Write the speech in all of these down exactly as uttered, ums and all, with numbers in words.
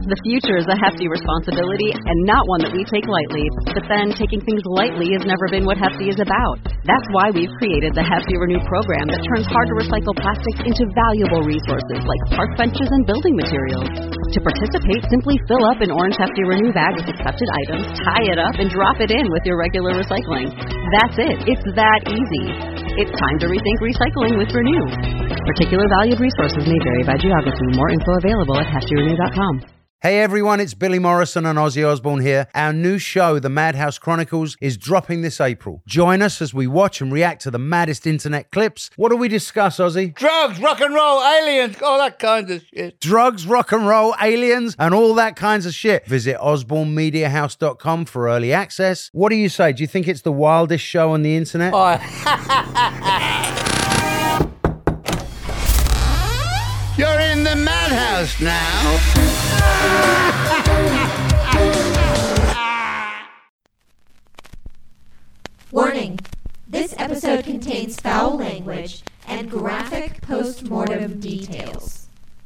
The future is a hefty responsibility and not one that we take lightly. But then, taking things lightly has never been what Hefty is about. That's why we've created the Hefty Renew program that turns hard-to-recycle plastics into valuable resources like park benches and building materials. To participate, simply fill up an orange Hefty Renew bag with accepted items, tie it up, and drop it in with your regular recycling. That's it. It's that easy. It's time to rethink recycling with Renew. Particular valued resources may vary by geography. More info available at hefty renew dot com. Hey everyone, it's Billy Morrison and Ozzy Osbourne here. Our new show, The Madhouse Chronicles, is dropping this April. Join us as we watch and react to the maddest internet clips. What do we discuss, Ozzy? Drugs, rock and roll, aliens, all that kind of shit. Drugs, rock and roll, aliens, and all that kinds of shit. Visit osborne media house dot com for early access. What do you say? Do you think it's the wildest show on the internet? Oh. You're in the madhouse now. Warning. This episode contains foul language and graphic post-mortem details.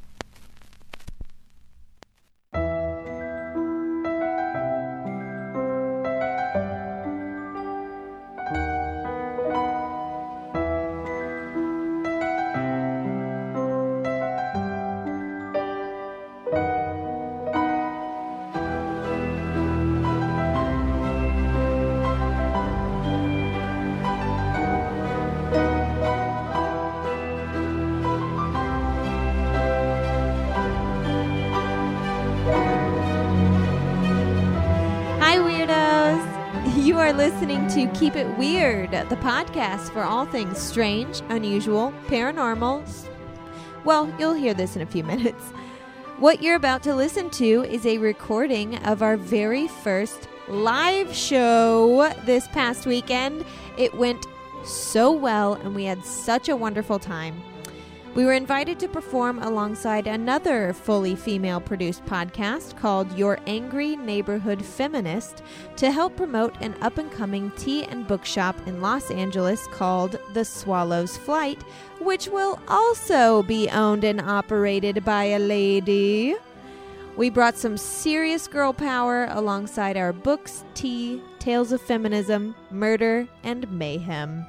Listening to Keep It Weird, the podcast for all things strange, unusual, paranormal. Well, you'll hear this in a few minutes. What you're about to listen to is a recording of our very first live show this past weekend. It went so well, and we had such a wonderful time. We were invited to perform alongside another fully female-produced podcast called Your Angry Neighborhood Feminist to help promote an up-and-coming tea and bookshop in Los Angeles called The Swallow's Flight, which will also be owned and operated by a lady. We brought some serious girl power alongside our books, tea, tales of feminism, murder, and mayhem.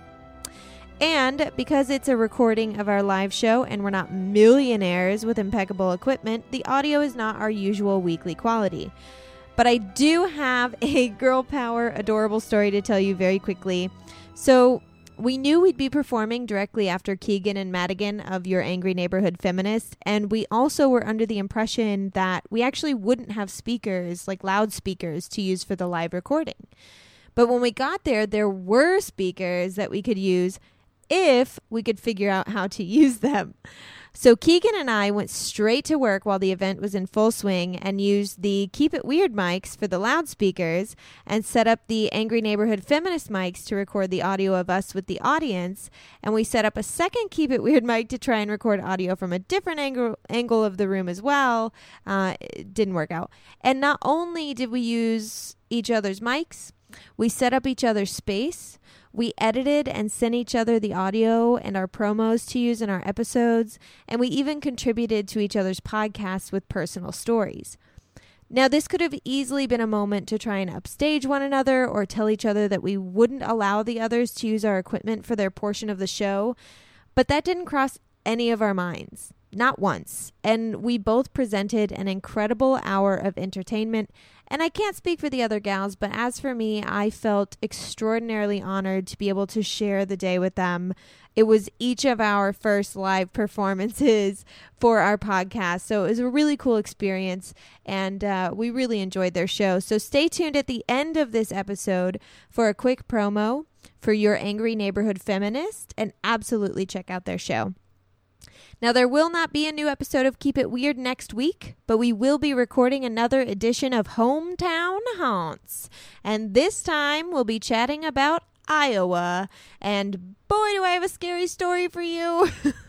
And because it's a recording of our live show and we're not millionaires with impeccable equipment, the audio is not our usual weekly quality. But I do have a girl power adorable story to tell you very quickly. So we knew we'd be performing directly after Keegan and Madigan of Your Angry Neighborhood Feminist, and we also were under the impression that we actually wouldn't have speakers, like loudspeakers, to use for the live recording. But when we got there, there were speakers that we could use if we could figure out how to use them. So Keegan and I went straight to work while the event was in full swing and used the Keep It Weird mics for the loudspeakers and set up the Angry Neighborhood Feminist mics to record the audio of us with the audience. And we set up a second Keep It Weird mic to try and record audio from a different angle, angle of the room as well. Uh, it didn't work out. And not only did we use each other's mics, we set up each other's space. We edited and sent each other the audio and our promos to use in our episodes, and we even contributed to each other's podcasts with personal stories. Now, this could have easily been a moment to try and upstage one another or tell each other that we wouldn't allow the others to use our equipment for their portion of the show, but that didn't cross any of our minds. Not once. And we both presented an incredible hour of entertainment. And I can't speak for the other gals, but as for me, I felt extraordinarily honored to be able to share the day with them. It was each of our first live performances for our podcast. So it was a really cool experience, and uh, we really enjoyed their show. So stay tuned at the end of this episode for a quick promo for Your Angry Neighborhood Feminist, and absolutely check out their show. Now, there will not be a new episode of Keep It Weird next week, but we will be recording another edition of Hometown Haunts. And this time, we'll be chatting about Iowa. And boy, do I have a scary story for you.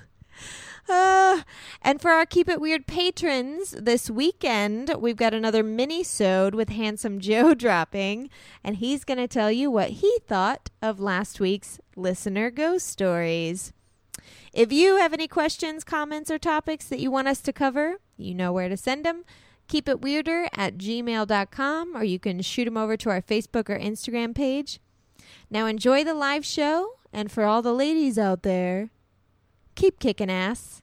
uh, and for our Keep It Weird patrons this weekend, we've got another mini-sode with Handsome Joe dropping. And he's going to tell you what he thought of last week's Listener Ghost Stories. If you have any questions, comments, or topics that you want us to cover, you know where to send them. Keep it weirder at gmail dot com, or you can shoot them over to our Facebook or Instagram page. Now enjoy the live show, and for all the ladies out there, keep kicking ass.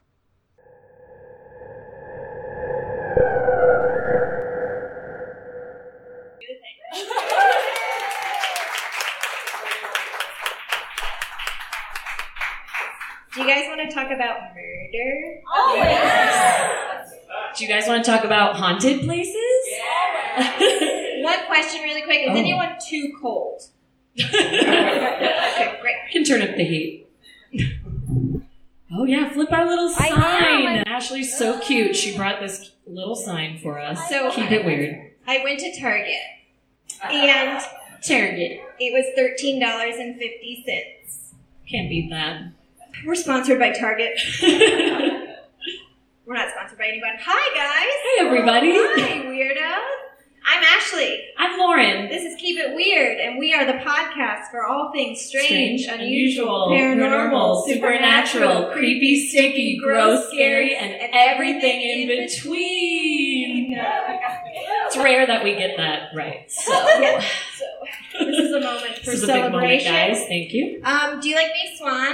Do you guys want to talk about murder? Oh, yes. Do you guys want to talk about haunted places? Yeah. One question really quick. Is oh. anyone too cold? Okay, great. I can turn up the heat. Oh, yeah, flip our little sign. I Ashley's so cute. She brought this little sign for us. So Keep it weird. I went to Target. And Target. It was thirteen dollars and fifty cents. Can't beat that. We're sponsored by Target. We're not sponsored by anyone. Hi, guys. Hey, everybody. Hi, weirdos. I'm Ashley. I'm Lauren. This is Keep It Weird, and we are the podcast for all things strange, strange unusual, paranormal, supernatural, creepy, sticky, gross, scary, and everything in between. It's rare that we get that right. So, yeah. so this is a moment for this is celebration. A big moment, guys. Thank you. Um, do you like me, Swan?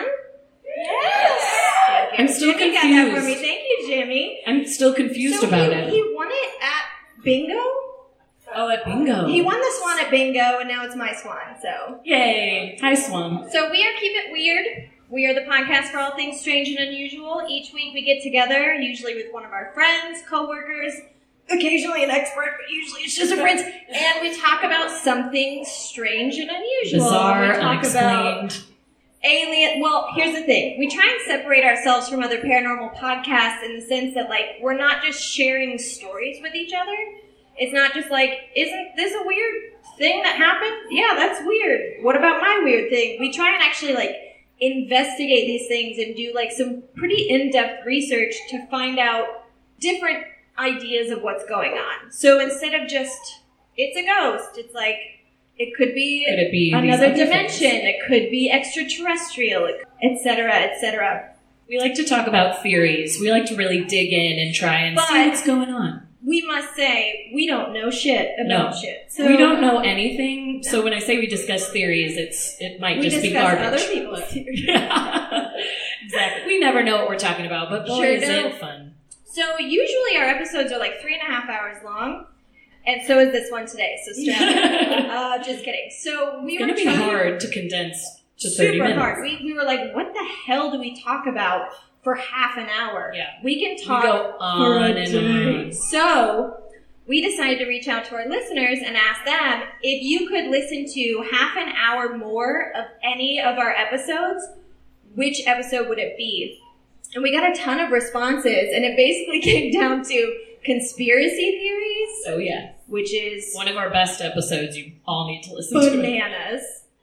Yes. I'm still Jimmy confused. got that for me. Thank you, Jimmy. I'm still confused so about he, it. He won it at bingo. Oh, at bingo. He won the Swan at bingo, and now it's my Swan. So yay! Hi, Swan. So we are Keep It Weird. We are the podcast for all things strange and unusual. Each week we get together, usually with one of our friends, coworkers, occasionally an expert, but usually it's just a friend, and we talk about something strange and unusual. Bizarre, we talk unexplained. About alien. Well, here's the thing. We try and separate ourselves from other paranormal podcasts in the sense that, like, we're not just sharing stories with each other. It's not just like, isn't this a weird thing that happened? Yeah, that's weird. What about my weird thing? We try and actually, like, investigate these things and do, like, some pretty in-depth research to find out different ideas of what's going on. So instead of just, it's a ghost, it's like, it could be, could it be another dimension, things? It could be extraterrestrial, et cetera, et cetera. We like to talk about theories. We like to really dig in and try and but see what's going on. We must say, we don't know shit about no. shit. So we don't know anything. No. So when I say we discuss theories, it's it might we just be garbage. We discuss other people's theories. Yeah. Exactly. We never know what we're talking about, but boy, sure is don't. it fun. So usually our episodes are like three and a half hours long, and so is this one today. So strap in. uh, just kidding. So we it's were gonna be trying, hard to condense to thirty super minutes. hard. We we were like, what the hell do we talk about for half an hour? Yeah, we can talk we go on and on. So we decided to reach out to our listeners and ask them if you could listen to half an hour more of any of our episodes, which episode would it be? And we got a ton of responses, and it basically came down to conspiracy theories. Oh, yeah. Which is one of our best episodes. You all need to listen bananas, to. Bananas.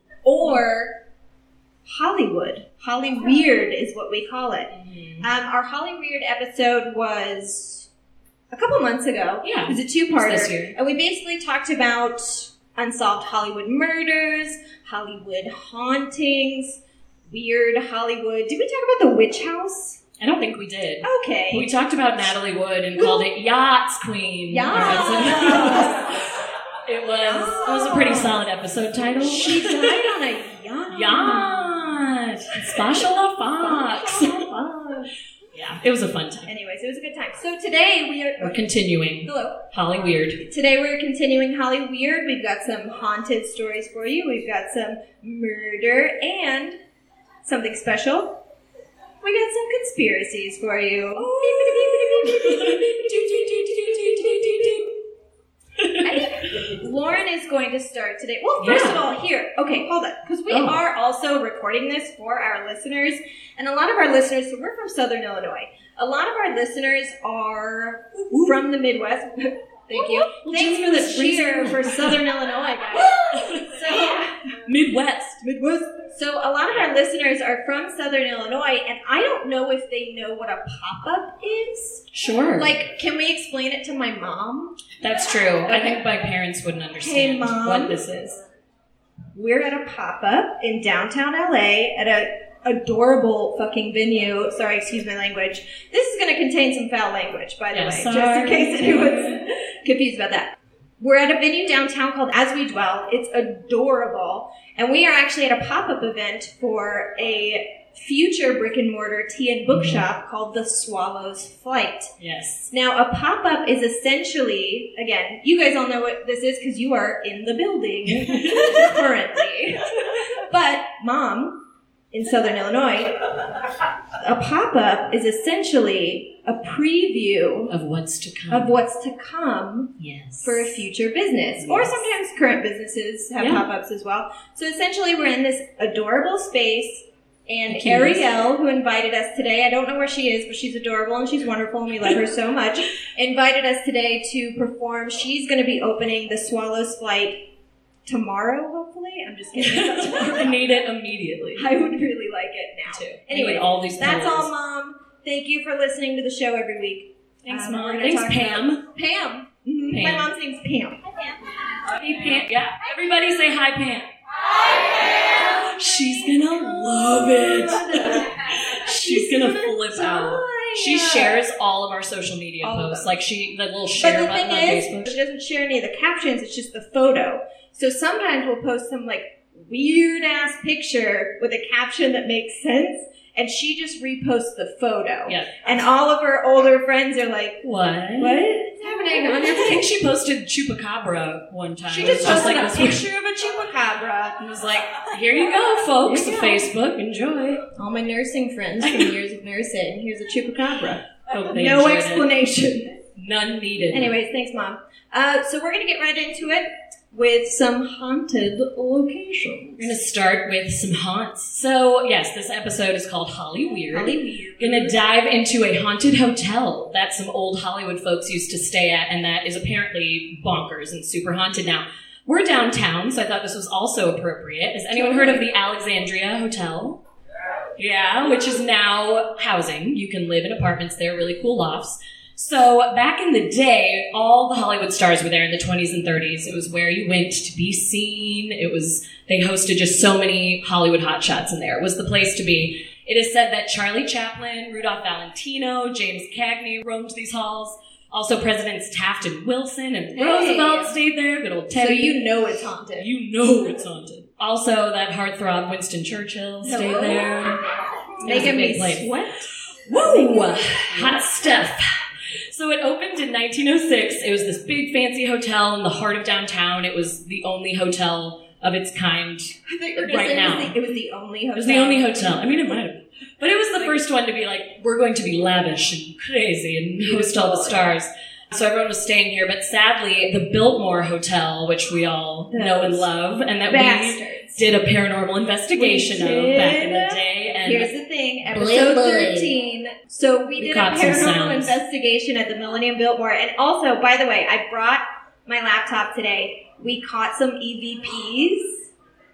Or Hollywood. Holly Weird is what we call it. Mm-hmm. Um, our Holly Weird episode was a couple months ago. Yeah. It was a two-parter. This year. And we basically talked about unsolved Hollywood murders, Hollywood hauntings, weird Hollywood. Did we talk about the witch house? I don't think we did. Okay. We talked about Natalie Wood and called it Yachts Queen. Yachts. It was it was a pretty solid episode title. She died on a yacht. Yacht. Spatial Fox. Yeah, it was a fun time. Anyways, it was a good time. So today we are... We're continuing. Hello. Holly Weird. Today we're continuing Holly Weird. We've got some haunted stories for you. We've got some murder and something special. We got some conspiracies for you. I think Lauren is going to start today. Well, first yeah. of all, here. Okay, hold on. Because we oh. are also recording this for our listeners. And a lot of our listeners, so we're from Southern Illinois. A lot of our listeners are from the Midwest. Thank you. Well, Thanks for the cheer for Southern Illinois, guys. So, Midwest. Midwest. So a lot of our listeners are from Southern Illinois, and I don't know if they know what a pop-up is. Sure. Like, can we explain it to my mom? That's true. Okay. I think my parents wouldn't understand hey, Mom, what this is. We're at a pop-up in downtown L A at a adorable fucking venue. Sorry, excuse my language. This is going to contain some foul language, by the Yeah, way, sorry. just in case anyone's confused about that. We're at a venue downtown called As We Dwell. It's adorable. And we are actually at a pop-up event for a future brick-and-mortar tea and bookshop called The Swallow's Flight. Yes. Now, a pop-up is essentially, again, you guys all know what this is because you are in the building currently. But, Mom, in Southern Illinois, a pop-up is essentially a preview Of what's to come. of what's to come Yes. for a future business. Or Yes. sometimes current businesses have Yeah. pop-ups as well. So essentially we're in this adorable space, and Cute. Ariel, who invited us today, I don't know where she is, but she's adorable and she's wonderful and we love her so much, invited us today to perform. She's going to be opening the Swallow's Flight tomorrow, hopefully. I'm just kidding. It's not I tomorrow. need it immediately. I would really like it now. too. Anyway, Need all these that's colors. all, Mom. Thank you for listening to the show every week. Thanks, Um, Mom. we're gonna Thanks, talk Pam. about- Pam. Mhm. Pam. My mom's name's Pam. Hey, Pam. Yeah. Everybody say hi, Pam. Hi, Pam. She's gonna love it. She's gonna flip out. She shares all of our social media All of posts. them. Like she, the little But share the button thing on is, Facebook. she doesn't share any of the captions. It's just the photo. So sometimes we'll post some like weird ass picture with a caption that makes sense, and she just reposts the photo. Yeah. And all of her older friends are like, What? "What's happening on your I think page?" she posted Chupacabra one time. She It was just posted like a this picture of a chupacabra. It was like, here you go, folks. Here you of go. Facebook, enjoy. All my nursing friends from years of nursing. Here's a chupacabra. Hope they No enjoyed it. explanation. None needed. Anyways, thanks, Mom. Uh, so we're going to get right into it with some haunted locations. We're going to start with some haunts. So, yes, this episode is called Holly Weird. Holly Weird. Going to dive into a haunted hotel that some old Hollywood folks used to stay at, and that is apparently bonkers and super haunted now. We're downtown, so I thought this was also appropriate. Has anyone heard of the Alexandria Hotel? Yeah, which is now housing. You can live in apartments there, really cool lofts. So back in the day, all the Hollywood stars were there in the twenties and thirties. It was where you went to be seen. It was, they hosted just so many Hollywood hotshots in there. It was the place to be. It is said that Charlie Chaplin, Rudolph Valentino, James Cagney roamed these halls. Also Presidents Taft and Wilson and Hey. Roosevelt stayed there. Good old So Teddy. you know it's haunted. You know it's haunted. Also, that heartthrob Winston Churchill stayed Hello. there. It was a Making big me place. sweat. Woo! Hot stuff. So it opened in nineteen oh six. It was this big fancy hotel in the heart of downtown. It was the only hotel of its kind. I thought you were gonna Right say now. It was, the, it was the only hotel. It was the only hotel. I mean, it might have been. But it was the first one to be like, we're going to be lavish and crazy and host all the stars. So everyone was staying here. But sadly, the Biltmore Hotel, which we all know and love, and that Bastards. we did a paranormal investigation We of back in the did. day. And Here's the thing, episode Boy, boy. thirteen. So we We did a caught some paranormal sounds. investigation at the Millennium Biltmore. And also, by the way, I brought my laptop today. We caught some E V Ps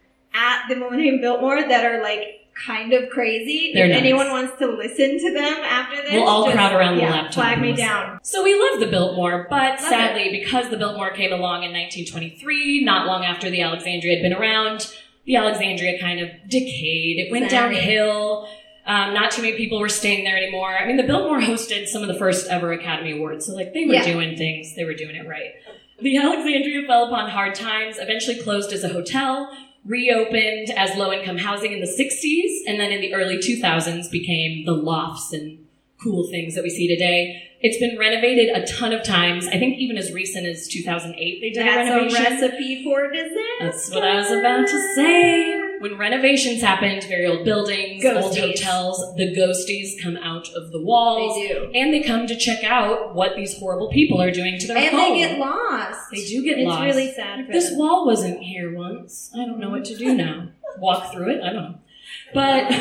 at the Millennium Biltmore that are like kind of crazy. They're if nuts. anyone wants to listen to them after this, We'll all just, crowd around the yeah, laptop flag and me listen. down. So we love the Biltmore, but Love sadly, because the Biltmore came along in nineteen twenty-three, not long after the Alexandria had been around, the Alexandria kind of decayed. It went Sorry. downhill. Um, not too many people were staying there anymore. I mean, the Biltmore hosted some of the first ever Academy Awards, so like they were Yeah. doing things, they were doing it right. The Alexandria fell upon hard times, eventually closed as a hotel, reopened as low-income housing in the sixties, and then in the early two thousands became the lofts and cool things that we see today. It's been renovated a ton of times. I think even as recent as two thousand eight they did a That's a renovation. recipe for disaster. That's what I was about to say. When renovations happened, very old buildings, old Ghosties. hotels, the ghosties come out of the walls. They do. And they come to check out what these horrible people are doing to their And home. they get lost. They do get it's lost. It's really sad for This them. wall wasn't here once. I don't know what to do now. Walk through it? I don't know. But,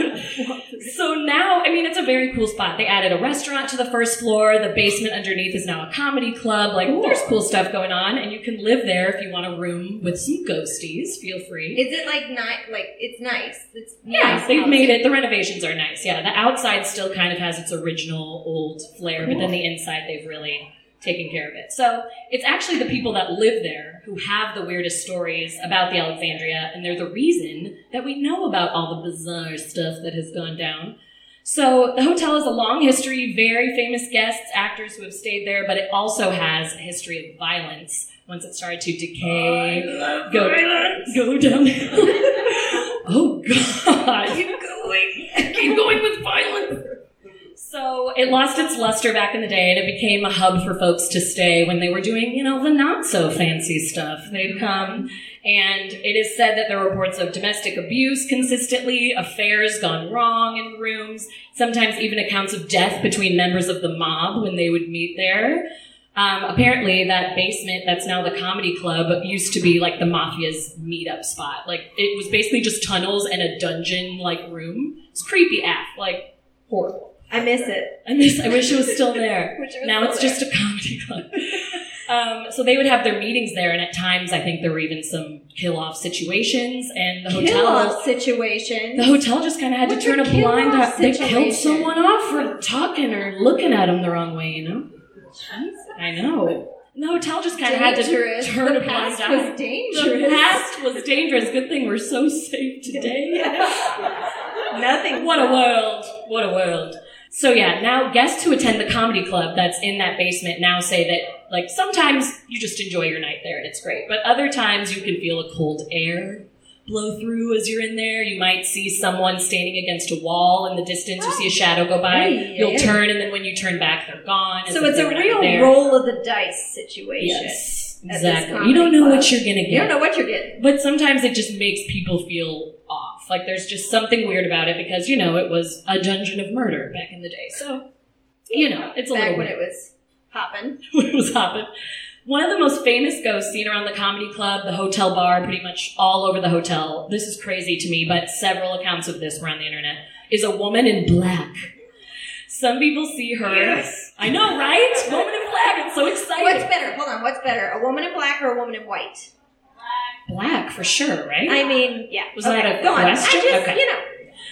so now, I mean, it's a very cool spot. They added a restaurant to the first floor. The basement underneath is now a comedy club. Like, there's cool stuff going on, and you can live there if you want a room with some ghosties. Feel free. Is it like not like it's nice? It's Yeah, nice they've housing. made it. The renovations are nice. Yeah, the outside still kind of has its original old flair, but then the inside they've really taking care of it. So it's actually the people that live there who have the weirdest stories about the Alexandria, and they're the reason that we know about all the bizarre stuff that has gone down. So the hotel has a long history, very famous guests, actors who have stayed there, but it also has a history of violence once it started to decay, oh, go, violence. go downhill. Oh, God. Keep going. Keep going with violence. So it lost its luster back in the day, and it became a hub for folks to stay when they were doing, you know, the not-so-fancy stuff. They'd come, and it is said that there were reports of domestic abuse consistently, affairs gone wrong in rooms, sometimes even accounts of death between members of the mob when they would meet there. Um, apparently, that basement that's now the comedy club used to be like the mafia's meetup spot. Like, it was basically just tunnels and a dungeon-like room. It's creepy A F, like, horrible. I miss it. I miss. I wish it was still there. Wish it was now still it's there. just a comedy club. um, so they would have their meetings there, and at times I think there were even some kill-off situations. And the hotel, Kill-off situation. the hotel just kind of had What's to turn a a blind kill-off eye. They killed situation? someone off for talking or looking at them the wrong way. You know? I know. The hotel just kind of had to Dangerous. turn The a blind past eye. was dangerous. The past was dangerous. Good thing we're so safe today. Nothing. What a world. What a world. So yeah, now guests who attend the comedy club that's in that basement now say that, like, sometimes you just enjoy your night there and it's great. But other times you can feel a cold air blow through as you're in there. You might see someone standing against a wall in the distance. You see a shadow go by. Hey, You'll yeah. turn, and then when you turn back, they're gone. So if it's a they were never real there. roll of the dice situation. Yes, at this exactly. comedy You don't know club. what you're gonna get. You don't know what you're getting. But sometimes it just makes people feel off. Like, there's just something weird about it because, you know, it was a dungeon of murder back in the day. So, you know, it's a Back little when weird. it was hopping. When it was hopping. One of the most famous ghosts seen around the comedy club, the hotel bar, pretty much all over the hotel, this is crazy to me, but several accounts of this were on the internet, is a woman in black. Some people see her. Yes. I know, right? Woman in black. It's so exciting. What's better? Hold on. What's better? A woman in black or a woman in white? Black, for sure, right? I mean, yeah. Was okay, that a go on. question? I just, Okay. you know.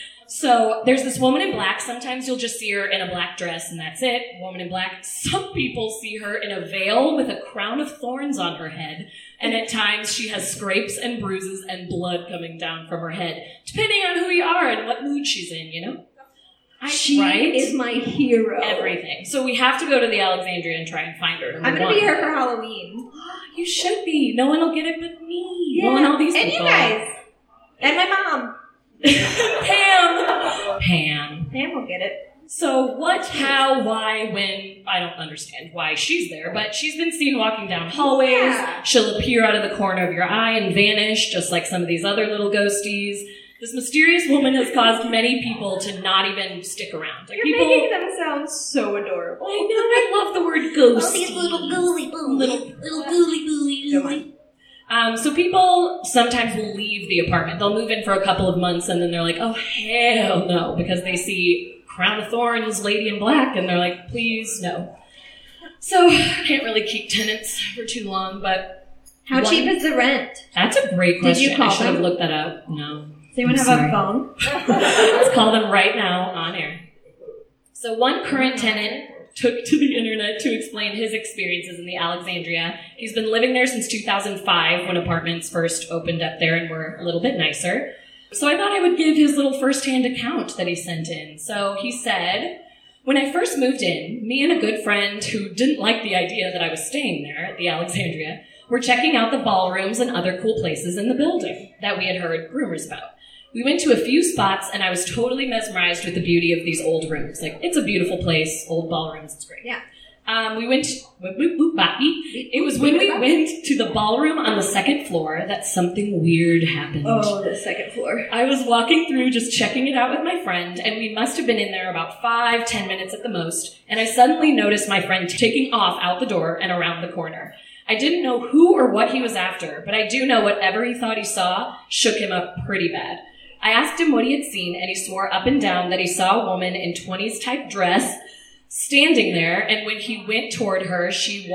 So there's this woman in black. Sometimes you'll just see her in a black dress and that's it. Woman in black. Some people see her in a veil with a crown of thorns on her head. And at times she has scrapes and bruises and blood coming down from her head, depending on who you are and what mood she's in, you know? She right? is my hero. Everything. So we have to go to the Alexandria and try and find her. I'm going to be here for Halloween. You should be. No one will get it but me. Yeah. Well, and all these and people. you guys. And my mom. Pam. Pam. Pam will get it. So what, how, why, when, I don't understand why she's there, but she's been seen walking down hallways. Yeah. She'll appear out of the corner of your eye and vanish, just like some of these other little ghosties. This mysterious woman has caused many people to not even stick around. Like, You're people, making them sound so adorable. I know, I love the word ghosty. Oh, these little ghouly boos. Little, little ghouly ghouly. Um, so people sometimes will leave the apartment. They'll move in for a couple of months and then they're like, oh, hell no, because they see Crown of Thorns, Lady in Black, and they're like, please, no. So I can't really keep tenants for too long, but... How one- cheap is the rent? That's a great Did question. you call I should have them? looked that up. No. Does anyone I'm have sorry. a phone? Let's call them right now on air. So one current tenant took to the internet to explain his experiences in the Alexandria. He's been living there since two thousand five when apartments first opened up there and were a little bit nicer. So I thought I would give his little first-hand account that he sent in. So he said, when I first moved in, me and a good friend who didn't like the idea that I was staying there at the Alexandria were checking out the ballrooms and other cool places in the building that we had heard rumors about. We went to a few spots, and I was totally mesmerized with the beauty of these old rooms. Like, it's a beautiful place, old ballrooms, it's great. Yeah. Um, we went, whoop, whoop, whoop, boppy. It was when we went to the ballroom on the second floor that something weird happened. Oh, the second floor. I was walking through just checking it out with my friend, and we must have been in there about five, ten minutes at the most, and I suddenly noticed my friend taking off out the door and around the corner. I didn't know who or what he was after, but I do know whatever he thought he saw shook him up pretty bad. I asked him what he had seen, and he swore up and down that he saw a woman in twenties type dress standing there, and when he went toward her, she walked,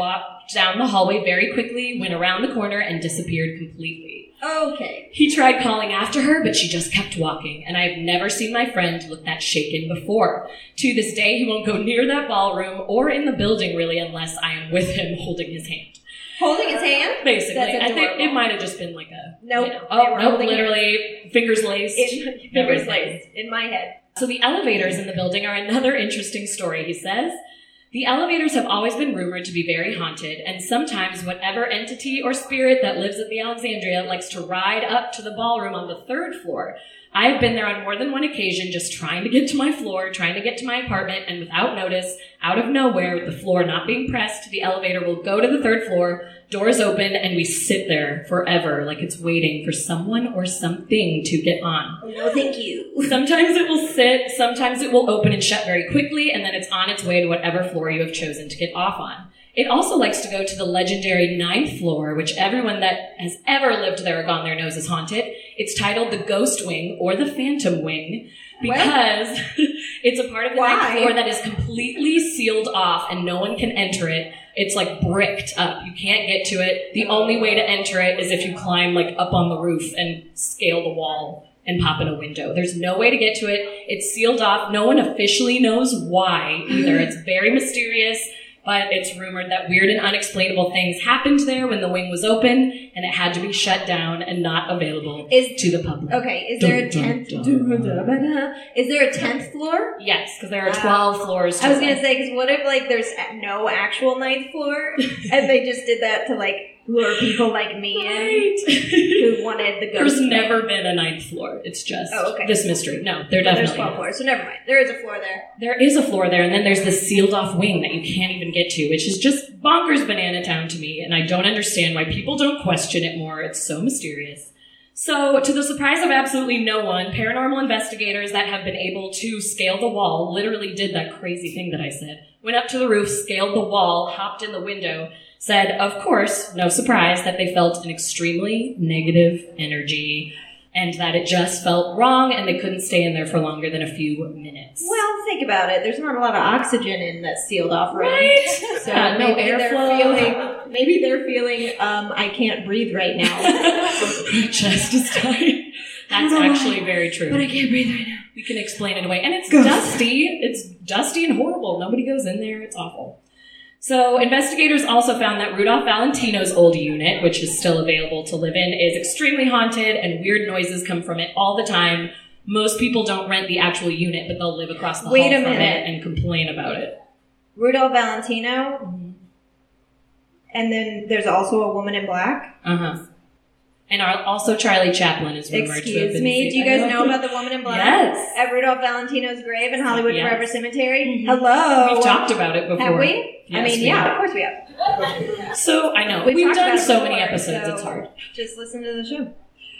walked down the hallway very quickly, went around the corner, and disappeared completely. Okay. He tried calling after her, but she just kept walking, and I've never seen my friend look that shaken before. To this day, he won't go near that ballroom or in the building, really, unless I am with him holding his hand. Holding his hand? Basically. That's I think adorable. it might have just been like a... Nope. You know, They oh, were nope, holding literally, fingers laced. In, fingers everything. laced. In my head. So the elevators in the building are another interesting story, he says. The elevators have always been rumored to be very haunted, and sometimes whatever entity or spirit that lives at the Alexandria likes to ride up to the ballroom on the third floor. I have been there on more than one occasion just trying to get to my floor, trying to get to my apartment, and without notice, out of nowhere, with the floor not being pressed, the elevator will go to the third floor, doors open, and we sit there forever like it's waiting for someone or something to get on. Oh, no, thank you. Sometimes it will sit, sometimes it will open and shut very quickly, and then it's on its way to whatever floor you have chosen to get off on. It also likes to go to the legendary ninth floor, which everyone that has ever lived there or gone there knows is haunted. It's titled the Ghost Wing or the Phantom Wing because it's a part of the Why? ninth floor that is completely sealed off and no one can enter it. It's like bricked up. You can't get to it. The only way to enter it is if you climb like up on the roof and scale the wall and pop in a window. There's no way to get to it. It's sealed off. No one officially knows why either. It's very mysterious. But it's rumored that weird and unexplainable things happened there when the wing was open, and it had to be shut down and not available Is- to the public. Okay, is there a Dun, tenth? dun, dun. Is there a tenth floor? Yes, because there are Wow. twelve floors. I was total. gonna say, because what if like there's no actual ninth floor, and they just did that to like lure people like me in Right. who wanted the ghost? There's wing? never been a ninth floor. It's just Oh, okay. this mystery. No, there But definitely there's twelve is. floors, so never mind. There is a floor there. There is a floor there, and then there's this sealed off wing that you can't even get to, which is just bonkers banana town to me, and I don't understand why people don't question it more. It's so mysterious. So, to the surprise of absolutely no one, paranormal investigators that have been able to scale the wall literally did that crazy thing that I said. Went up to the roof, scaled the wall, hopped in the window, said, of course, no surprise, that they felt an extremely negative energy and that it just felt wrong and they couldn't stay in there for longer than a few minutes. Well, think about it. There's not a lot of oxygen in that sealed off room. Right? So Yeah, no maybe they're airflow. feeling. Maybe they're feeling. Um, I can't breathe right now. My chest is tight. That's actually very true. But I can't breathe right now. We can explain it away. And it's Ghost. dusty. It's dusty and horrible. Nobody goes in there. It's awful. So investigators also found that Rudolph Valentino's old unit, which is still available to live in, is extremely haunted and weird noises come from it all the time. Most people don't rent the actual unit, but they'll live across the Wait hall a from minute. it and complain about it. Rudolph Valentino, and then there's also a woman in black. Uh-huh. And our, also Charlie Chaplin is rumored to have Excuse been me. seen- Do you I guys know about the woman in black? Yes. At Rudolph Valentino's grave in Hollywood Yes. Forever Cemetery. Mhm. Hello. We've talked about it before. Have we? I Yes, mean, we yeah, have. of course we have. So, I know. We've We've, talked done about it so many before, episodes, so it's hard. Just listen to the show.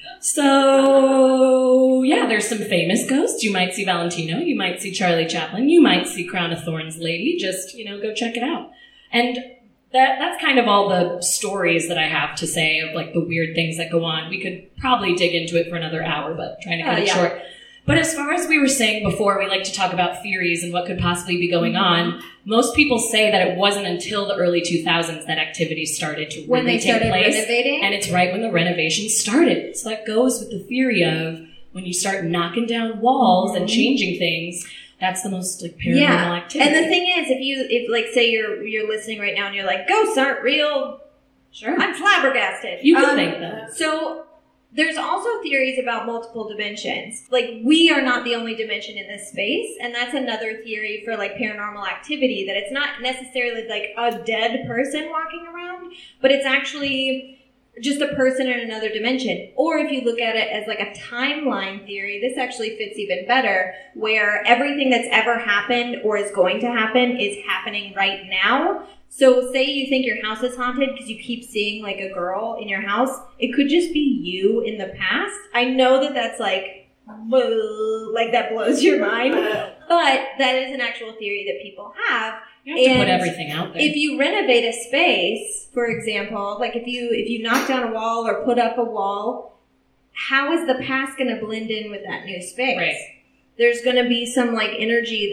So, yeah, there's some famous ghosts. You might see Valentino. You might see Charlie Chaplin. You might see Crown of Thorns lady. Just, you know, go check it out. And that that's kind of all the stories that I have to say of, like, the weird things that go on. We could probably dig into it for another hour, but trying to cut Uh, it yeah. short. But as far as we were saying before, we like to talk about theories and what could possibly be going on. Most people say that it wasn't until the early two thousands that activity started to When really they take started place. renovating? And it's right when the renovation started. So that goes with the theory of when you start knocking down walls and changing things, that's the most like paranormal Yeah. activity. And the thing is, if you, if like, say you're you're listening right now and you're like, ghosts aren't real, sure, I'm flabbergasted. you can Um, think that. So there's also theories about multiple dimensions. Like, we are not the only dimension in this space, and that's another theory for like paranormal activity, that it's not necessarily like a dead person walking around, but it's actually just a person in another dimension. Or if you look at it as like a timeline theory, this actually fits even better, where everything that's ever happened or is going to happen is happening right now. So say you think your house is haunted because you keep seeing like a girl in your house. It could just be you in the past. I know that that's like, like that blows your mind, but that is an actual theory that people have. You have to put And everything out there. If you renovate a space, for example, like if you if you knock down a wall or put up a wall, how is the past going to blend in with that new space? Right. There's going to be some like energy that's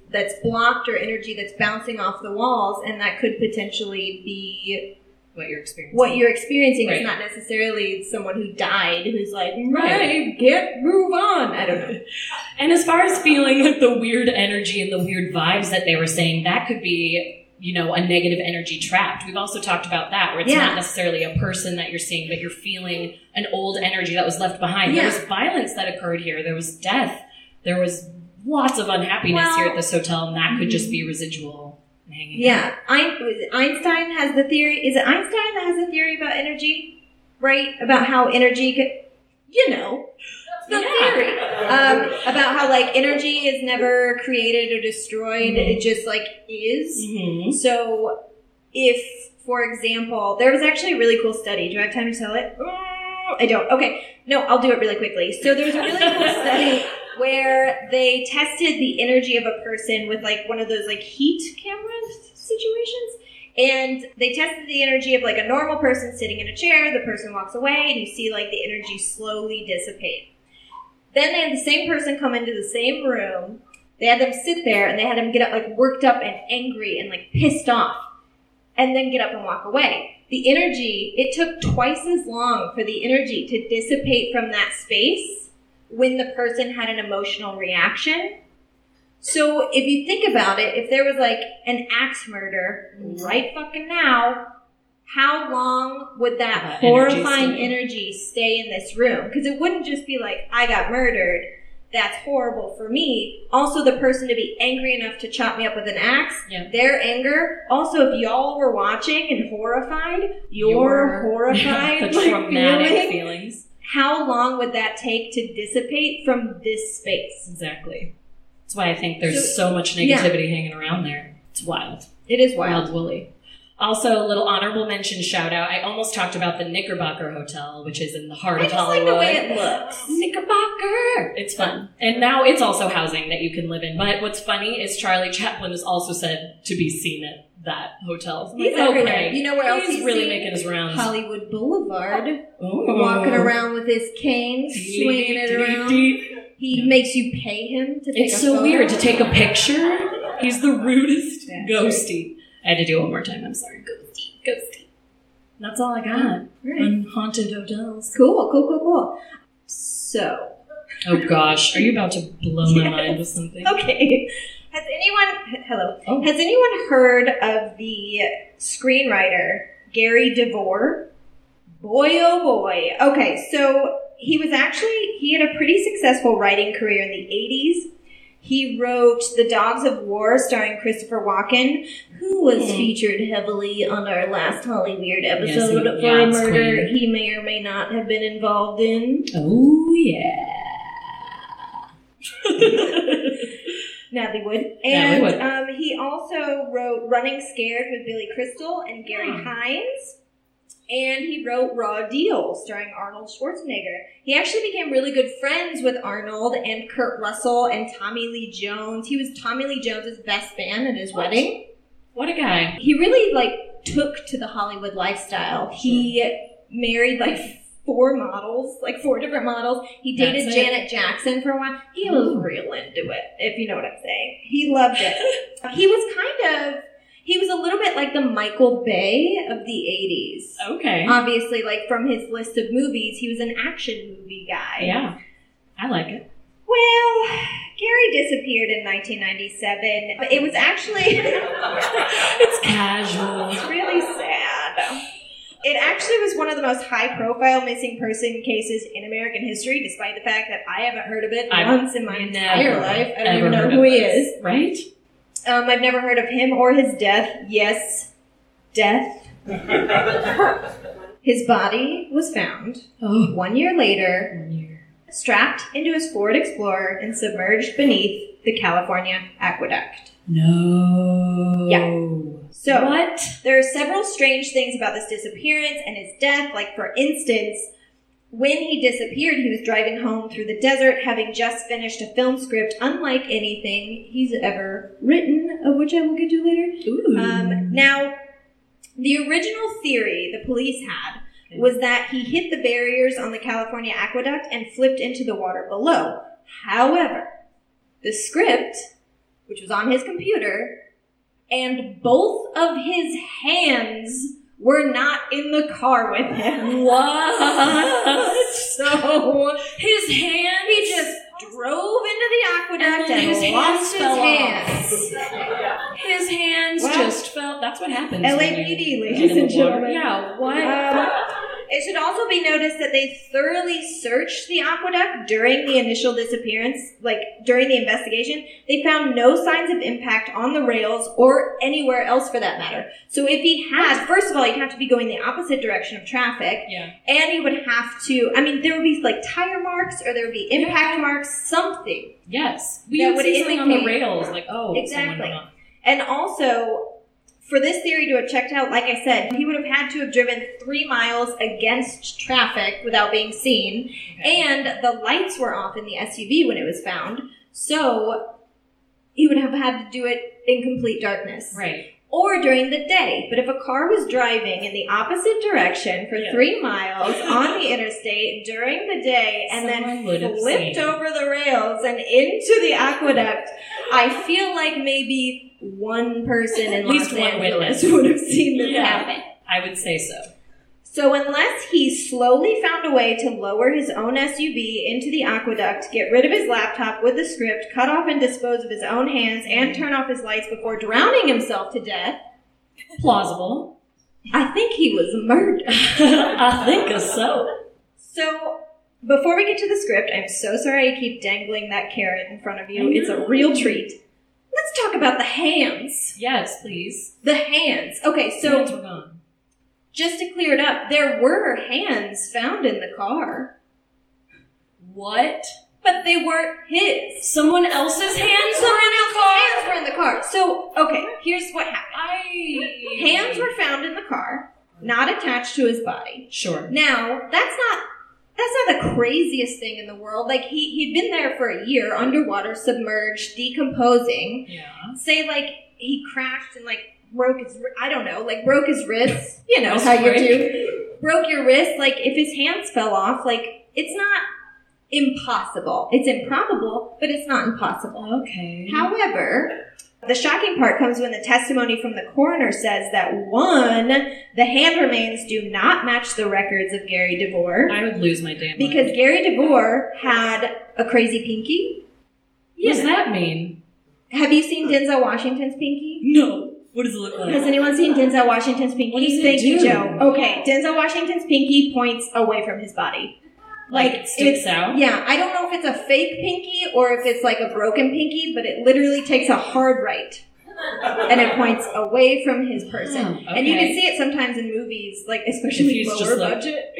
that's blocked or energy that's bouncing off the walls, and that could potentially be what you're experiencing. What you're experiencing right. is not necessarily someone who died who's like, right, right, get, move on. I don't know. And as far as feeling like the weird energy and the weird vibes that they were saying, that could be, you know, a negative energy trapped. We've also talked about that, where it's yeah. not necessarily a person that you're seeing, but you're feeling an old energy that was left behind. Yeah. There was violence that occurred here. There was death. There was lots of unhappiness well, here at this hotel, and that could just be residual. Hanging yeah, Einstein has the theory. Is it Einstein that has the theory about energy? Right? About how energy could, you know, the yeah. theory. Um, about how, like, energy is never created or destroyed. Mm-hmm. It just, like, is. Mm-hmm. So, if, for example, there was actually a really cool study. Do I have time to tell it? I don't. Okay. No, I'll do it really quickly. So, there was a really cool study where they tested the energy of a person with, like, one of those, like, heat camera situations. And they tested the energy of, like, a normal person sitting in a chair. The person walks away, and you see, like, the energy slowly dissipate. Then they had the same person come into the same room. They had them sit there, and they had them get up, like, worked up and angry and, like, pissed off. And then get up and walk away. The energy, it took twice as long for the energy to dissipate from that space when the person had an emotional reaction. So if you think about it, if there was like an axe murder right fucking now, how long would that, that horrifying energy, energy stay in this room? Because it wouldn't just be like, I got murdered, that's horrible for me. Also, the person to be angry enough to chop me up with an axe, yep. their anger. Also, if y'all were watching and horrified, your, your horrified yeah, the like, traumatic feeling, feelings. How long would that take to dissipate from this space? Exactly. That's why I think there's so, so much negativity yeah. hanging around there. It's wild. It is wild. Wild woolly. Also, a little honorable mention shout out. I almost talked about the Knickerbocker Hotel, which is in the heart I of just Hollywood. like the way it looks. Knickerbocker! It's fun. And now it's also housing that you can live in. But what's funny is Charlie Chaplin is also said to be seen at that hotel. He's like, everywhere. okay. You know where else he's, he's really seen? making his rounds? Hollywood Boulevard. Oh. Walking around with his cane, swinging it around. He yeah. makes you pay him to take it's a so photo. weird to take a picture. He's the rudest yeah, ghosty. True. I had to do it one more time. I'm sorry. Ghosty. Ghosty. That's all I got right. on haunted hotels. Cool, cool, cool, cool. So. Oh gosh, are you about to blow my yes. mind with something? Okay. Has anyone, hello, oh. has anyone heard of the screenwriter Gary DeVore? Boy, oh boy. Okay, so he was actually, he had a pretty successful writing career in the eighties. He wrote The Dogs of War, starring Christopher Walken, who was mm. featured heavily on our last Hollyweird episode yes, for a murder queen. He may or may not have been involved in. Oh, yeah. Natalie Wood. And Natalie Wood. Um, he also wrote Running Scared with Billy Crystal and Gary oh. Hines. And he wrote Raw Deal, starring Arnold Schwarzenegger. He actually became really good friends with Arnold and Kurt Russell and Tommy Lee Jones. He was Tommy Lee Jones' best man at his what? wedding. What a guy. He really, like, took to the Hollywood lifestyle. He married, like, four models, like four different models. He dated That's Janet it. Jackson for a while. He was real into it, if you know what I'm saying. He loved it. He was kind of... He was a little bit like the Michael Bay of the eighties. Okay. Obviously, like, from his list of movies, he was an action movie guy. Yeah. I like it. Well, Gary disappeared in nineteen ninety-seven. But it was actually... It's casual. It's really sad. It actually was one of the most high-profile missing person cases in American history, despite the fact that I haven't heard of it I've once in my entire life. I don't even know who he is. Right? Um, I've never heard of him or his death. Yes, death. His body was found oh. one year later, one year. strapped into his Ford Explorer and submerged beneath the California aqueduct. No. Yeah. So, what? There are several strange things about this disappearance and his death. Like, for instance, when he disappeared, he was driving home through the desert, having just finished a film script unlike anything he's ever written, of which I will get to later. Ooh. Um, now, the original theory the police had was that he hit the barriers on the California aqueduct and flipped into the water below. However, the script which was on his computer, and both of his hands were not in the car with him. What? So his hands? He just drove into the aqueduct and, and his lost hands his fell hands. Off. His hands Well, just fell. That's what happens. L A when P D, you ladies get in and the water. gentlemen. Yeah, what? Uh, it should also be noticed that they thoroughly searched the aqueduct during the initial disappearance, like during the investigation. They found no signs of impact on the rails or anywhere else for that matter. So if he had, first of all, he'd have to be going the opposite direction of traffic. Yeah. And he would have to, I mean, there would be like tire marks or there would be impact yeah. marks, something. Yes. We that would would see something on the indicate- rails, like, oh, Exactly. someone went on. And also, for this theory to have checked out, like I said, he would have had to have driven three miles against traffic without being seen. Okay. And the lights were off in the S U V when it was found. So he would have had to do it in complete darkness. Right. Or during the day. But if a car was driving in the opposite direction for Yeah. three miles on the interstate during the day and Someone would then have flipped seen. over the rails and into the aqueduct, I feel like maybe one person in At Los least one Angeles witness. would have seen this Yeah. happen. I would say so. So unless he slowly found a way to lower his own S U V into the aqueduct, get rid of his laptop with the script, cut off and dispose of his own hands, and turn off his lights before drowning himself to death, Plausible. I think he was murdered. I think so. So, before we get to the script, I'm so sorry I keep dangling that carrot in front of you. It's a real treat. Let's talk about the hands. Yes, please. The hands. Okay, So, hands so were gone. just to clear it up, there were hands found in the car, What? but they weren't his. Someone else's hands were Someone in the else's car? hands were in the car. So, okay, here's what happened. I... Hands were found in the car, not attached to his body. Sure. Now, that's not that's not the craziest thing in the world. Like, he, he'd been there for a year, underwater, submerged, decomposing. Yeah. Say, like, he crashed and, like, broke his, I don't know, like, broke his wrist. You know That's how you right. do. Broke your wrist. Like, if his hands fell off, like, it's not impossible. It's improbable, but it's not impossible. Okay. However, the shocking part comes when the testimony from the coroner says that, one, the hand remains do not match the records of Gary DeVore. I would lose my damn mind. Because Gary DeVore had a crazy pinky. What does that mean? Have you seen Denzel Washington's pinky? No. What does it look like? Has anyone seen Denzel Washington's pinky? What does it Thank you, do? Joe. Okay, Denzel Washington's pinky points away from his body. Like, it sticks it's- out? Yeah, I don't know if it's a fake pinky or if it's like a broken pinky, but it literally takes a hard right. And it points away from his person. Oh, okay. And you can see it sometimes in movies, like especially If he's lower just like- budget.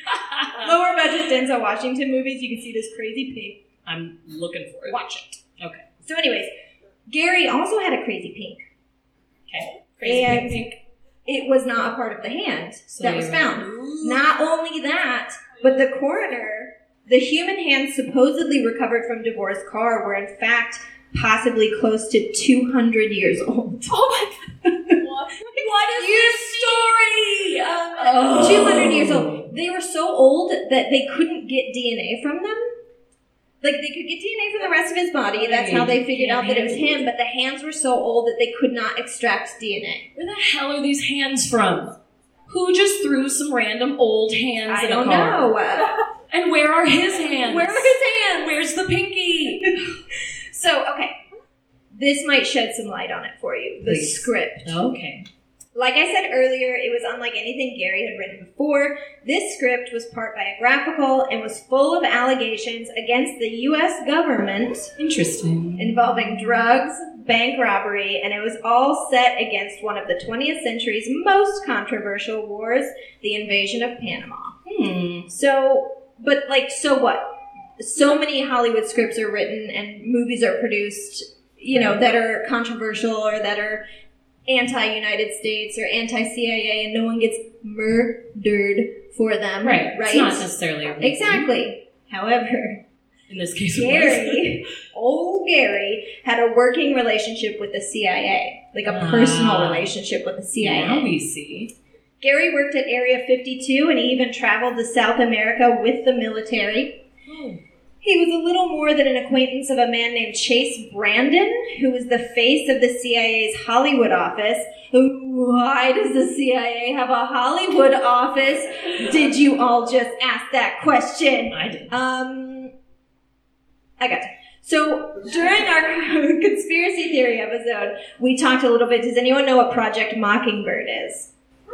lower budget Denzel Washington movies, you can see this crazy pink. I'm looking for it. Watch it. Okay. So anyways, Gary also had a crazy pink. Okay. Crazy And pink pink. it was not a part of the hand So that was you're found. right. Not only that, but the coroner, the human hands supposedly recovered from DeVore's car were in fact possibly close to two hundred years old. Oh my god. What, what is this story? Um, Oh. two hundred years old. They were so old that they couldn't get D N A from them. Like, they could get D N A from the rest of his body. That's how they figured Yeah, out that it was hands. him. But the hands were so old that they could not extract D N A. Where the hell are these hands from? Who just threw some random old hands I in don't a car? know. Uh, And where are his hands? where are his hands? Where's the pinky? So, okay. This might shed some light on it for you. The Please. script. Okay. Like I said earlier, it was unlike anything Gary had written before. This script was part biographical and was full of allegations against the U S government Interesting. involving drugs, bank robbery, and it was all set against one of the twentieth century's most controversial wars, the invasion of Panama. Hmm. So, but like, so what? So many Hollywood scripts are written and movies are produced, you know, that are controversial or that are anti-United States or anti-C I A, and no one gets murdered for them. Right. Right? It's not necessarily a reason. Exactly. However, In this case, it Gary, old Gary, had a working relationship with the C I A, like a Ah. personal relationship with the C I A. Now we see. Gary worked at Area fifty-two, and he even traveled to South America with the military. Oh. He was a little more than an acquaintance of a man named Chase Brandon, who was the face of the C I A's Hollywood office. Why does the C I A have a Hollywood office? Did you all just ask that question? I did. Um, I got to. So during our conspiracy theory episode, we talked a little bit. Does anyone know what Project Mockingbird is?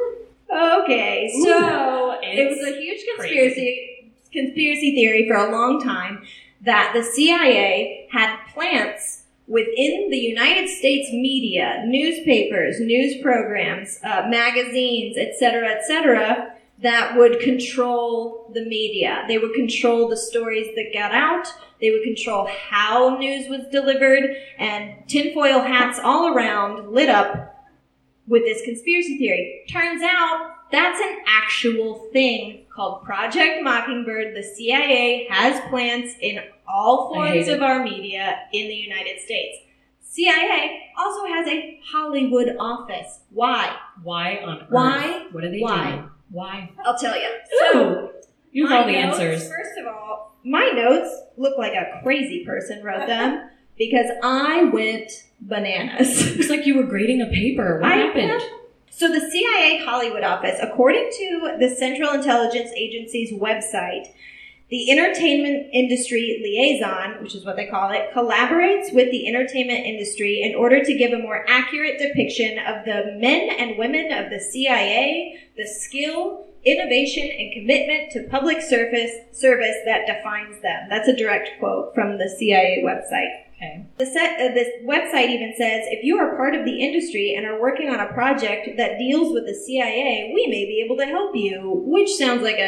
Okay, so Ooh, it was a huge conspiracy crazy. conspiracy theory for a long time that the C I A had plants within the United States media, newspapers, news programs, uh, magazines, et cetera, et cetera, that would control the media. They would control the stories that got out. They would control how news was delivered, and tinfoil hats all around lit up with this conspiracy theory. Turns out that's an actual thing called Project Mockingbird. The C I A has plants in all forms of our media in the United States. C I A also has a Hollywood office. Why? Why on earth? Why? What are they Why? doing? Why? I'll tell you. So, So, you have my all the notes, answers. First of all, my notes look like a crazy person wrote them because I went bananas. It's like you were grading a paper. What I happened? have- So the C I A Hollywood office, according to the Central Intelligence Agency's website, the Entertainment Industry Liaison, which is what they call it, collaborates with the entertainment industry in order to give a more accurate depiction of the men and women of the C I A, the skill, innovation, and commitment to public service service that defines them. That's a direct quote from the C I A website. Okay. The set, uh, this website even says, if you are part of the industry and are working on a project that deals with the C I A, we may be able to help you, which sounds like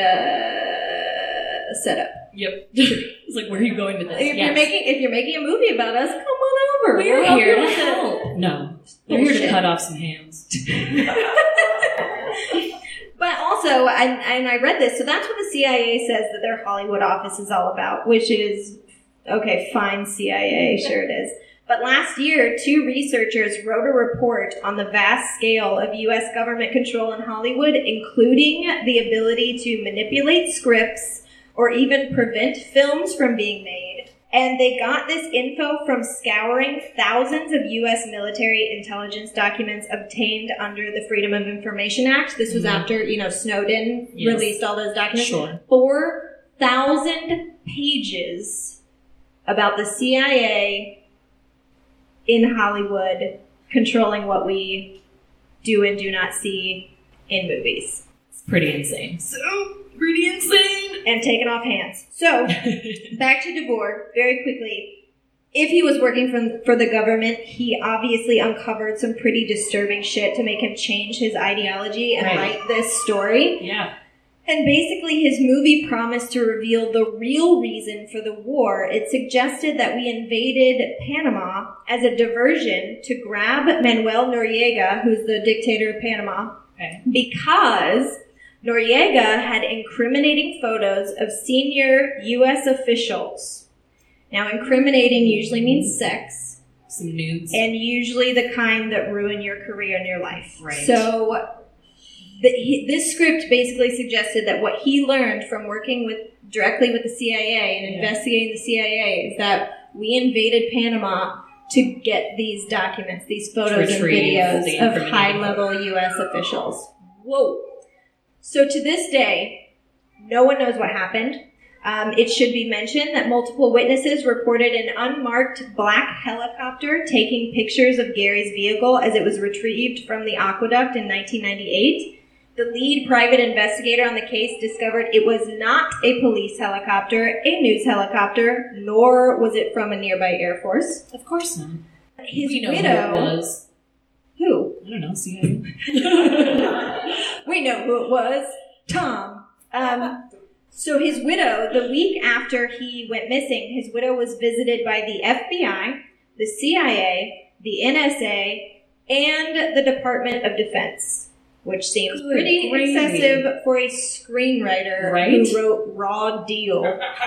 a setup. Yep. It's like, where are you going with this? If Yes. you're making if you're making a movie about us, come on over. We're We'll here help to you with it. help. No. They're here to Bullshit. cut off some hands. But also, and, and I read this, so that's what the C I A says that their Hollywood office is all about, which is, okay, fine, C I A, sure it is. But last year, two researchers wrote a report on the vast scale of U S government control in Hollywood, including the ability to manipulate scripts or even prevent films from being made. And they got this info from scouring thousands of U S military intelligence documents obtained under the Freedom of Information Act. This was Mhm. after, you know, Snowden Yes. released all those documents. Sure. four thousand pages about the C I A in Hollywood controlling what we do and do not see in movies. It's pretty insane. So, pretty insane. And taken off hands. So, back to DeVore, very quickly. If he was working for, for the government, he obviously uncovered some pretty disturbing shit to make him change his ideology and Right. write this story. Yeah. And basically, his movie promised to reveal the real reason for the war. It suggested that we invaded Panama as a diversion to grab Manuel Noriega, who's the dictator of Panama, Okay. because Noriega had incriminating photos of senior U S officials. Now, incriminating usually means sex, Some nudes. and usually the kind that ruin your career and your life. Right. So, the, he, this script basically suggested that what he learned from working with directly with the C I A and Yeah. investigating the C I A is that we invaded Panama to get these documents, these photos and retrieve videos the of incriminating high-level U S officials. Whoa. So to this day, no one knows what happened. Um, it should be mentioned that multiple witnesses reported an unmarked black helicopter taking pictures of Gary's vehicle as it was retrieved from the aqueduct in nineteen ninety-eight. The lead private investigator on the case discovered it was not a police helicopter, a news helicopter, nor was it from a nearby Air Force. Of course not. His we know widow... who it was. Who? I don't know. C I A. We know who it was. Tom. Um, so his widow, the week after he went missing, his widow was visited by the F B I, the C I A, the N S A, and the Department of Defense, which seems Good pretty gravy. excessive for a screenwriter Right? who wrote Raw Deal.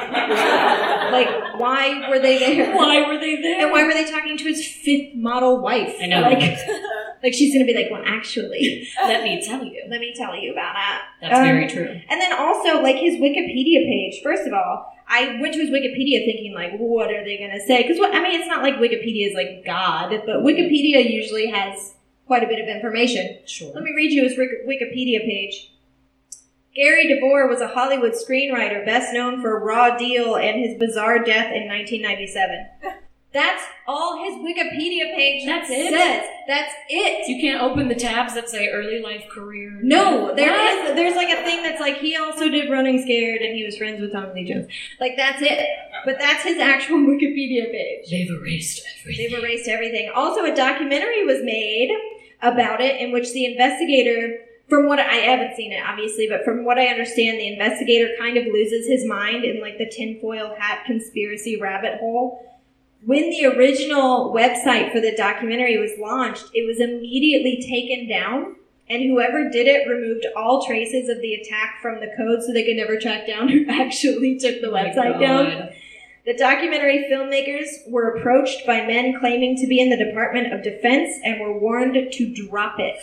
Like, why were they there? Why were they there? And why were they talking to his fifth model wife? I know. Like, Like, she's going to be like, well, actually. Let me tell you. Let me tell you about it. That's um, very true. And then also, like, his Wikipedia page. First of all, I went to his Wikipedia thinking, like, what are they going to say? Because, I mean, it's not like Wikipedia is, like, God, but Wikipedia usually has quite a bit of information. Sure. Let me read you his Wikipedia page. Gary DeVore was a Hollywood screenwriter best known for Raw Deal and his bizarre death in nineteen ninety-seven. That's all his Wikipedia page That's it? says. That's it. You can't open the tabs that say early life career. No, there What? is. There's like a thing that's like he also did Running Scared and he was friends with Tommy Lee Jones. Like that's it. But that's his actual Wikipedia page. They've erased everything. They've erased everything. Also, a documentary was made about it in which the investigator, from what I haven't seen it obviously, but from what I understand, the investigator kind of loses his mind in like the tinfoil hat conspiracy rabbit hole. When the original website for the documentary was launched, it was immediately taken down, and whoever did it removed all traces of the attack from the code so they could never track down who actually took the Oh my website God. down. The documentary filmmakers were approached by men claiming to be in the Department of Defense and were warned to drop it.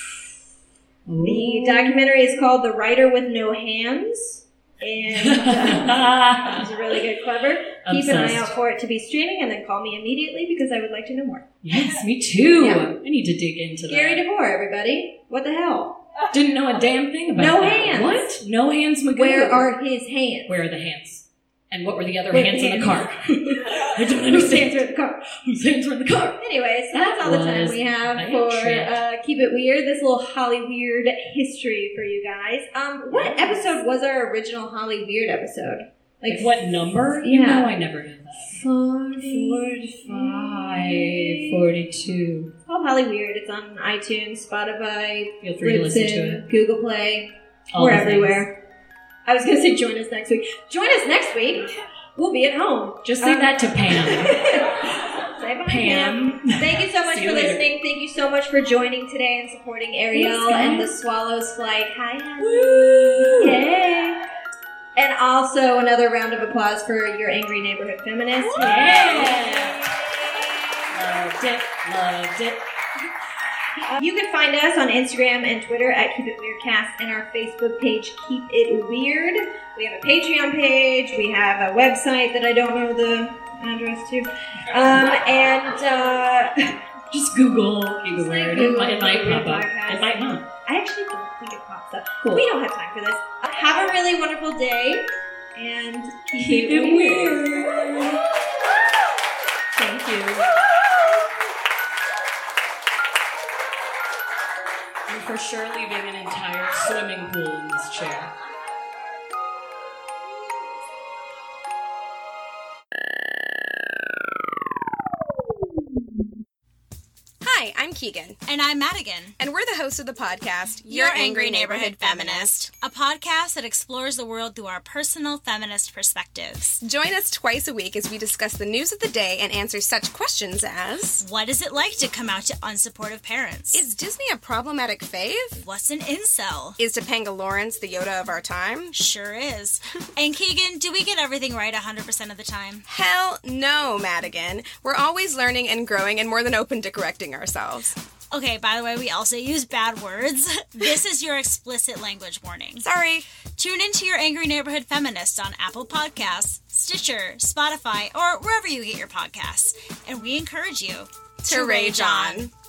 The documentary is called The Writer with No Hands. And uh, it's really good, clever. Keep an eye Obsessed. out for it to be streaming, and then call me immediately because I would like to know more. Yes, me too. Yeah. I need to dig into that. Gary DeVore, everybody. What the hell? Didn't know a damn thing about No that. hands. What? No hands, Magoo. Where are his hands? Where are the hands? And what were the other Where hands in the hands? car? I don't Whose hands understand. are in the car? Whose hands were in the car? Anyways, so That that's all the time was we have that for shit. uh, Keep It Weird. This little Holly Weird history for you guys. Um, what Yes. episode was our original Holly Weird episode? Like what number? You Yeah. know I never knew that. forty-five, forty-two. It's called Holly Weird. It's on iTunes, Spotify, Feel free to listen to Libsyn, it. Google Play. All We're the things. everywhere. I was going to say join us next week. Join us next week. We'll be at home. Just say Um, that to Pam. Say bye, Pam. Thank you so much See for you later. listening. Thank you so much for joining today and supporting Ariel Thanks, guys. and the Swallows Flight. Hi, honey. Woo! Yay. And also another round of applause for your Angry Neighborhood Feminist. Yeah. Loved it. Loved it. Uh, you can find us on Instagram and Twitter at Keep It Weirdcast and our Facebook page, Keep It Weird. We have a Patreon page. We have a website that I don't know the address to. Um, and uh, Just Google Keep It Just like Weird. It Google might, it might Keep It pop up. Podcast. It might not. I actually don't think it pops up. Cool. We don't have time for this. Uh, have a really wonderful day and keep, Keep it weird. Thank you. I'm for sure leaving an entire swimming pool in this chair. Hi, I'm Keegan. And I'm Madigan. And we're the hosts of the podcast, Your Angry Neighborhood Feminist, a podcast that explores the world through our personal feminist perspectives. Join us twice a week as we discuss the news of the day and answer such questions as: What is it like to come out to unsupportive parents? Is Disney a problematic fave? What's an incel? Is Topanga Lawrence the Yoda of our time? Sure is. And Keegan, do we get everything right one hundred percent of the time? Hell no, Madigan. We're always learning and growing and more than open to correcting ourselves. Okay, by the way, we also use bad words. This is your explicit language warning. Sorry. Tune into Your Angry Neighborhood Feminist on Apple Podcasts, Stitcher, Spotify, or wherever you get your podcasts. And we encourage you To rage on.